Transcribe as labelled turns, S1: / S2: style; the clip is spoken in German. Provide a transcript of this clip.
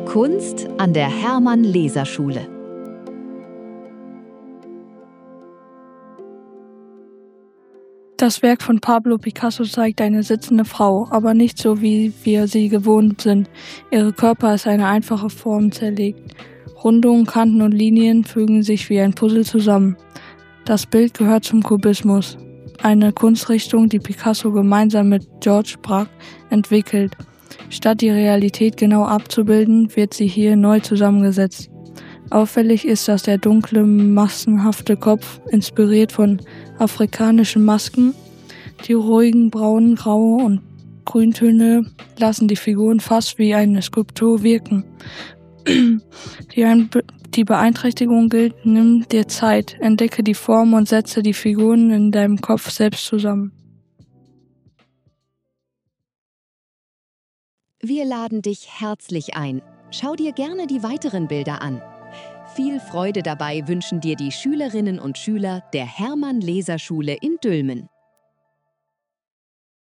S1: Kunst an der Hermann-Leser-Schule.
S2: Das Werk von Pablo Picasso zeigt eine sitzende Frau, aber nicht so, wie wir sie gewohnt sind. Ihr Körper ist eine einfache Form zerlegt. Rundungen, Kanten und Linien fügen sich wie ein Puzzle zusammen. Das Bild gehört zum Kubismus, eine Kunstrichtung, die Picasso gemeinsam mit George Braque entwickelt. Statt die Realität genau abzubilden, wird sie hier neu zusammengesetzt. Auffällig ist, dass der dunkle, maskenhafte Kopf, inspiriert von afrikanischen Masken, die ruhigen braunen, graue und Grüntöne lassen die Figuren fast wie eine Skulptur wirken. Die Beeinträchtigung gilt: nimm dir Zeit, entdecke die Form und setze die Figuren in deinem Kopf selbst zusammen.
S1: Wir laden dich herzlich ein. Schau dir gerne die weiteren Bilder an. Viel Freude dabei wünschen dir die Schülerinnen und Schüler der Hermann-Leser-Schule in Dülmen.